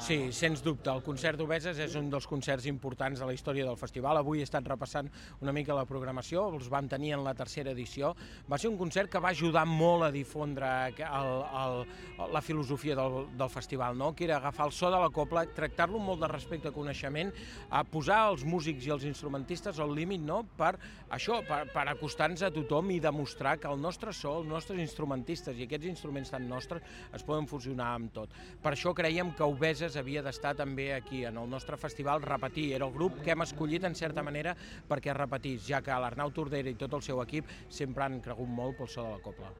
Sí, sens dubte. El concert d'Obeses és un dels concerts importants de la història del festival. Avui he estat repassant una mica la programació, els vam tenir en la tercera edició. Va ser un concert que va ajudar molt a difondre la filosofia del festival, no? Que era agafar el so de la cobla, tractar-lo amb molt de respecte i coneixement, a posar els músics i els instrumentistes al límit, no? Per això, per acostar-nos a tothom i demostrar que el nostre so, els nostres instrumentistes i aquests instruments tan nostres es poden fusionar amb tot. Per això creiem que Obeses havia d'estar també aquí, en el nostre festival, repetir. Era el grup que hem escollit, en certa manera, perquè repetís, ja que l'Arnau Tordera i tot el seu equip sempre han cregut molt pel so de la cobla.